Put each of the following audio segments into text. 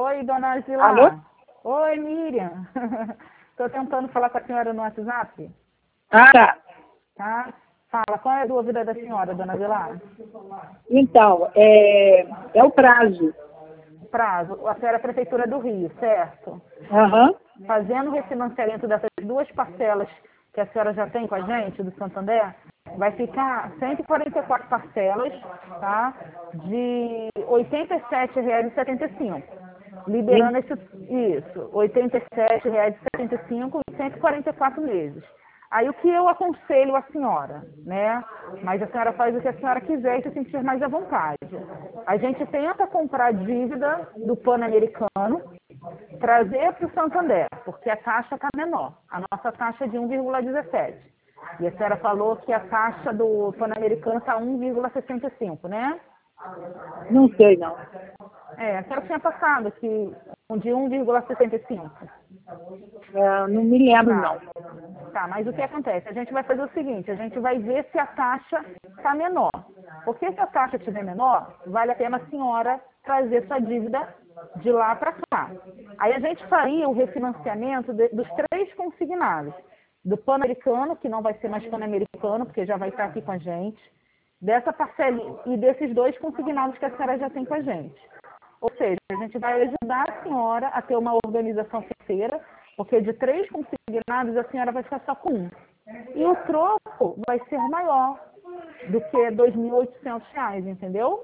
Oi, dona Alô? Zilá. Oi, Miriam. Estou tentando falar com a senhora no WhatsApp, Ah, tá. tá? Fala, qual é a dúvida da senhora, dona Zilá? Então, é o prazo. Prazo, a senhora é Prefeitura do Rio, certo? Aham. Fazendo o refinanciamento dessas duas parcelas que a senhora já tem com a gente, do Santander, vai ficar 144 parcelas, tá? De R$ 87,75. Liberando isso, R$ 87,75 em 144 meses. Aí o que eu aconselho a senhora, né? Mas a senhora faz o que a senhora quiser e se sentir mais à vontade. A gente tenta comprar dívida do Pan-Americano, trazer para o Santander, porque a taxa está menor. A nossa taxa é de 1,17. E a senhora falou que a taxa do Pan-Americano está 1,65, né? Não sei, não. A senhora tinha passado que de 1,65. Não me lembro, Tá. não. Tá, mas o que acontece? A gente vai fazer o seguinte, a gente vai ver se a taxa está menor. Porque se a taxa estiver menor, vale a pena a senhora trazer sua dívida de lá para cá. Aí a gente faria o refinanciamento dos três consignados. Do Pan-Americano, que não vai ser mais Pan-Americano, porque já vai estar aqui com a gente. Dessa parcela e desses dois consignados que a senhora já tem com a gente. Ou seja, a gente vai ajudar a senhora a ter uma organização financeira, porque de três consignados a senhora vai ficar só com um. E o troco vai ser maior do que R$ 2.800, entendeu?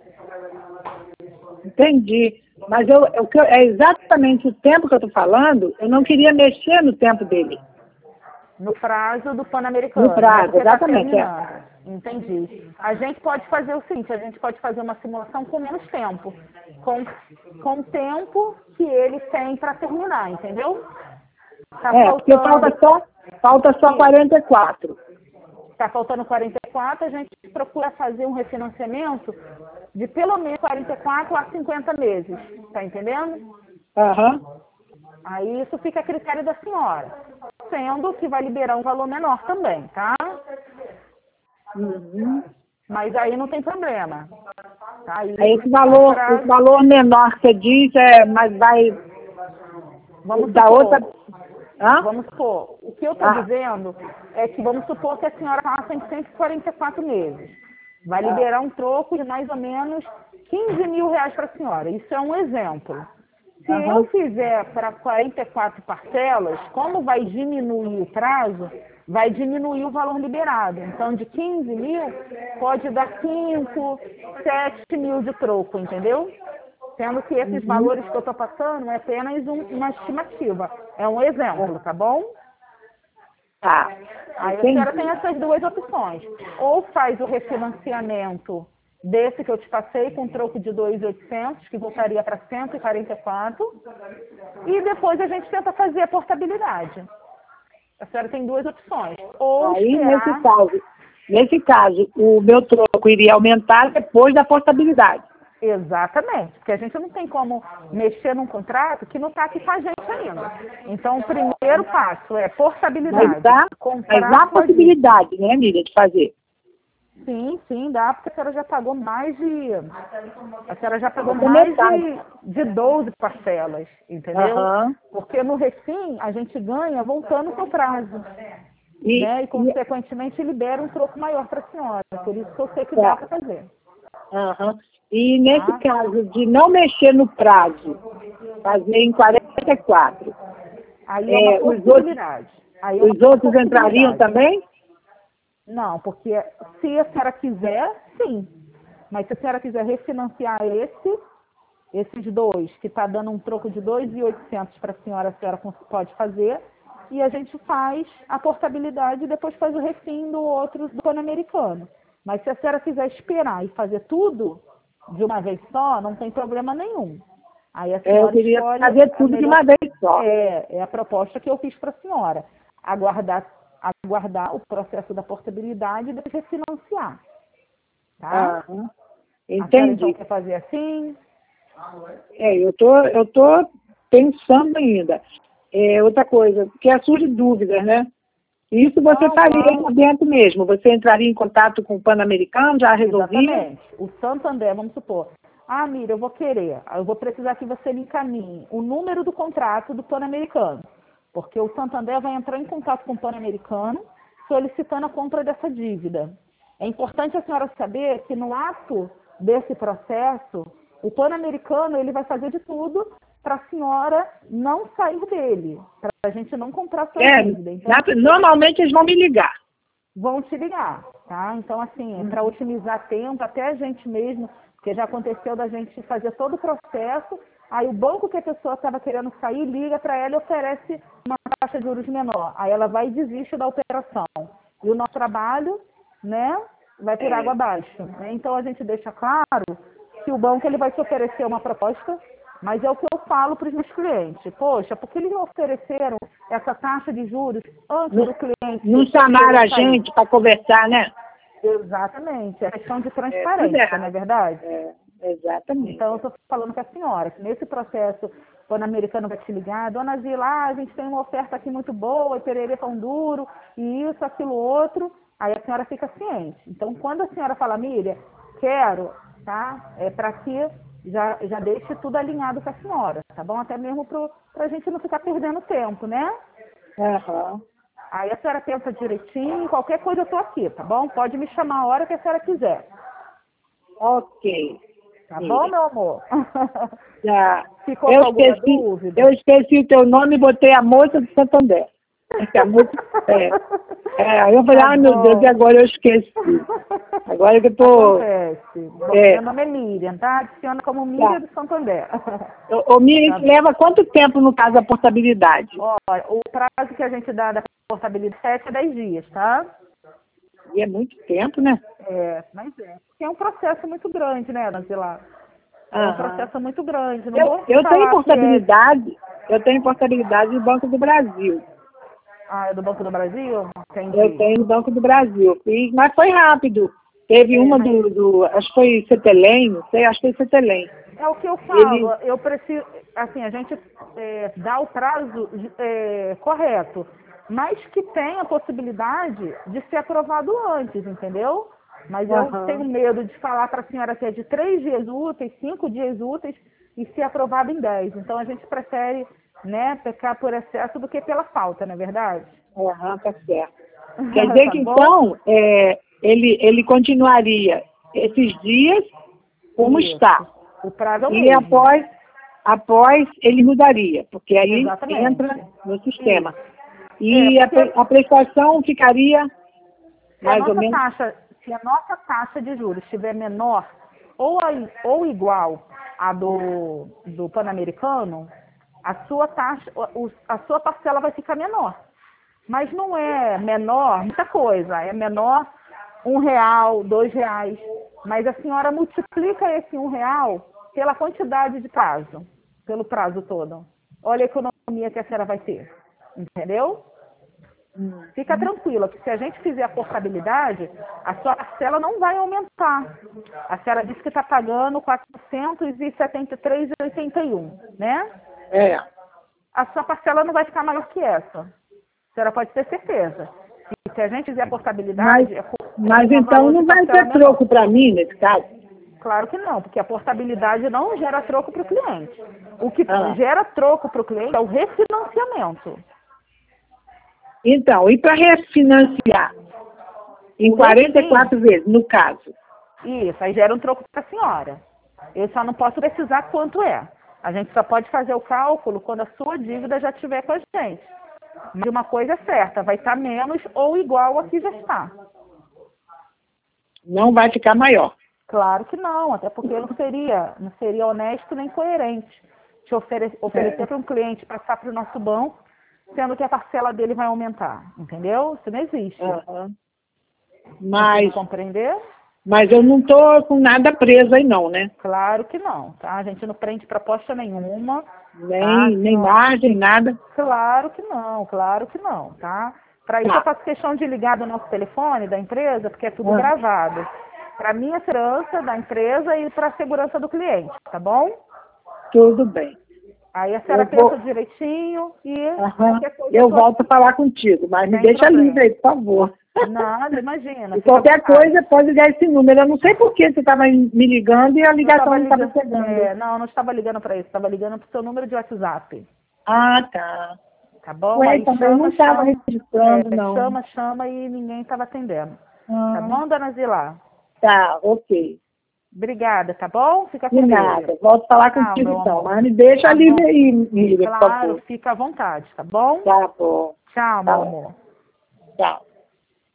Entendi. Mas é exatamente o tempo que eu estou falando, eu não queria mexer no tempo dele. No prazo do Pan-Americano. No prazo, Porque tá exatamente. terminando. Entendi. A gente pode fazer o seguinte, a gente pode fazer uma simulação com menos tempo. Com o tempo que ele tem para terminar, entendeu? Tá Porque faltando... falta só 44. Está faltando 44, a gente procura fazer um refinanciamento de pelo menos 44 a 50 meses. Tá entendendo? Aham. Aí isso fica a critério da senhora. Sendo que vai liberar um valor menor também, tá? Uhum. Mas aí não tem problema. Tá? Aí Esse valor menor que você diz, mas vai vamos dar supor, outra... Hã? vamos supor, o que eu estou dizendo é que vamos supor que a senhora passa em 144 meses. Vai liberar um troco de mais ou menos R$ 15 mil para a senhora. Isso é um exemplo. Se eu fizer para 44 parcelas, como vai diminuir o prazo, vai diminuir o valor liberado. Então, de 15 mil, pode dar 5, 7 mil de troco, entendeu? Sendo que esses valores que eu estou passando é apenas uma estimativa. É um exemplo, tá bom? Tá. Aí a senhora tem essas duas opções. Ou faz o refinanciamento desse que eu te passei com troco de 2.800, que voltaria para 144, e depois a gente tenta fazer a portabilidade. A senhora tem duas opções. Ou Aí, esperar... nesse caso, o meu troco iria aumentar depois da portabilidade. Exatamente, porque a gente não tem como mexer num contrato que não está aqui com a gente ainda. Então, o primeiro passo é portabilidade. Mas dá a possibilidade, né, Miriam, de fazer. Sim, dá, porque a senhora já pagou mais de... A senhora já pagou mais de 12 parcelas, entendeu? Porque no refim, a gente ganha voltando para o prazo. Né? E, consequentemente, libera um troco maior para a senhora. Por isso que eu sei que dá para fazer. E nesse caso de não mexer no prazo, fazer em 44, aí é uma possibilidade. Os outros entrariam também? Não, porque se a senhora quiser, sim. Mas se a senhora quiser refinanciar esses dois, que está dando um troco de 2.800 para a senhora pode fazer. E a gente faz a portabilidade e depois faz o refim do outro, do Pan-Americano. Mas se a senhora quiser esperar e fazer tudo de uma vez só, não tem problema nenhum. Aí a senhora eu queria fazer tudo de uma vez só. É a proposta que eu fiz para a senhora. Aguardar o processo da portabilidade e depois refinanciar. Tá? Entendi. A senhora então quer fazer assim? Eu tô pensando ainda. Outra coisa, que surge dúvidas, né? Isso você faria aqui dentro mesmo. Você entraria em contato com o Pan-Americano, já resolvia? Exatamente. O Santander, vamos supor, Ah, Miriam, eu vou querer. Eu vou precisar que você me encaminhe o número do contrato do Pan-Americano. Porque o Santander vai entrar em contato com o Pan-Americano solicitando a compra dessa dívida. É importante a senhora saber que no ato desse processo, o Pan-Americano ele vai fazer de tudo para a senhora não sair dele, para a gente não comprar sua dívida. Então, normalmente eles vão me ligar. Vão te ligar, tá? Então, assim, para otimizar tempo, até a gente mesmo, porque já aconteceu da gente fazer todo o processo, aí o banco que a pessoa estava querendo sair liga para ela e oferece uma taxa de juros menor. Aí ela vai e desiste da operação. E o nosso trabalho, né, vai por água abaixo. Né? Então, a gente deixa claro que o banco ele vai te oferecer uma proposta, mas é o que eu falo para os meus clientes. Poxa, por que eles não ofereceram essa taxa de juros antes do cliente? Não chamaram a gente para conversar, né? Exatamente. É questão de transparência, não é verdade? Exatamente. Então, eu estou falando com a senhora, que nesse processo, quando o americano vai te ligar, dona Zila, a gente tem uma oferta aqui muito boa, e pererê pão duro, e isso, aquilo, outro, aí a senhora fica ciente. Então, quando a senhora fala, Miriam, quero, tá? É para que já deixe tudo alinhado com a senhora, tá bom? Até mesmo para a gente não ficar perdendo tempo, né? Uhum. Aí a senhora pensa direitinho, qualquer coisa eu tô aqui, tá bom? Pode me chamar a hora que a senhora quiser. Ok. Tá bom, meu amor? Já. Ficou com alguma dúvida? Eu esqueci o teu nome e botei a moça do Santander. Aí eu falei, meu Deus, e agora eu esqueci. Agora que eu tô... Acontece. Bom, meu nome é Miriam, tá? Adiciona como Miriam do Santander. Miriam, leva quanto tempo, no caso, a portabilidade? Olha, o prazo que a gente dá da portabilidade é 10 dias, tá? E é muito tempo, né? Mas porque é um processo muito grande, né, Nazila? É um processo muito grande. Não vou eu tenho falar portabilidade, eu tenho portabilidade no Banco do Brasil. Ah, é do Banco do Brasil? Entendi. Eu tenho no Banco do Brasil. Fiz, mas foi rápido. Teve uma acho que foi Cetelem, não sei, acho que foi Cetelem. É o que eu falo, eu preciso, assim, a gente dá o prazo correto, mas que tem a possibilidade de ser aprovado antes, entendeu? Mas eu tenho medo de falar para a senhora que é de 3 dias úteis, 5 dias úteis e ser aprovado em 10. Então a gente prefere, né, pecar por excesso do que pela falta, não é verdade? Tá certo. Quer dizer tá que bom? então ele continuaria esses dias como está. O prazo é o e mesmo. após ele mudaria, porque aí Exatamente. entra no sistema. Isso. E a prestação ficaria mais ou menos. Se a nossa taxa de juros estiver menor ou igual à do Pan-Americano, a sua taxa, a sua parcela vai ficar menor. Mas não é menor muita coisa, é menor R$1, R$2. Mas a senhora multiplica esse R$1 pela quantidade de prazo, pelo prazo todo. Olha a economia que a senhora vai ter. Entendeu? Fica tranquila, que se a gente fizer a portabilidade, a sua parcela não vai aumentar. A senhora disse que está pagando R$ 473,81, né? A sua parcela não vai ficar maior que essa. A senhora pode ter certeza. E se a gente fizer a portabilidade... Mas então não vai ter troco para mim, nesse caso? Claro que não, porque a portabilidade não gera troco para o cliente. O que gera troco para o cliente é o refinanciamento. Então, e para refinanciar? Em 44 vezes, no caso. Isso, aí gera um troco para a senhora. Eu só não posso precisar quanto é. A gente só pode fazer o cálculo quando a sua dívida já estiver com a gente. Mas uma coisa é certa, vai estar menos ou igual a que já está. Não vai ficar maior. Claro que não, até porque não seria honesto nem coerente te oferecer para um cliente passar para o nosso banco, sendo que a parcela dele vai aumentar, entendeu? Isso não existe. Mas, compreender? Mas eu não estou com nada preso aí não, né? Claro que não, tá? A gente não prende proposta nenhuma. Nem margem, nada. Claro que não, tá? Para isso eu faço questão de ligar do nosso telefone da empresa, porque é tudo gravado. Para minha segurança da empresa e para a segurança do cliente, tá bom? Tudo bem. Aí a senhora pensa direitinho e... Eu volto a falar contigo, mas me deixa livre aí, por favor. Nada, imagina. E fica à qualquer vontade. coisa pode ligar esse número. Eu não sei por que você estava me ligando e a ligação não estava chegando. Não, não estava ligando para isso. Estava ligando para o seu número de WhatsApp. Ah, tá. Tá bom? Ué, Aí também não estava registrando, não. chama e ninguém estava atendendo. Tá Ah, bom, dona Zila? tá, ok. Obrigada, tá bom? Fica De com nada. Deus. Volto a falar Tchau, contigo meu então. amor. Mas me deixa Tá livre bom. aí, Miriam, por Claro, favor. fica à vontade, tá bom? Tá bom. Tchau, meu Tá. amor. Tchau.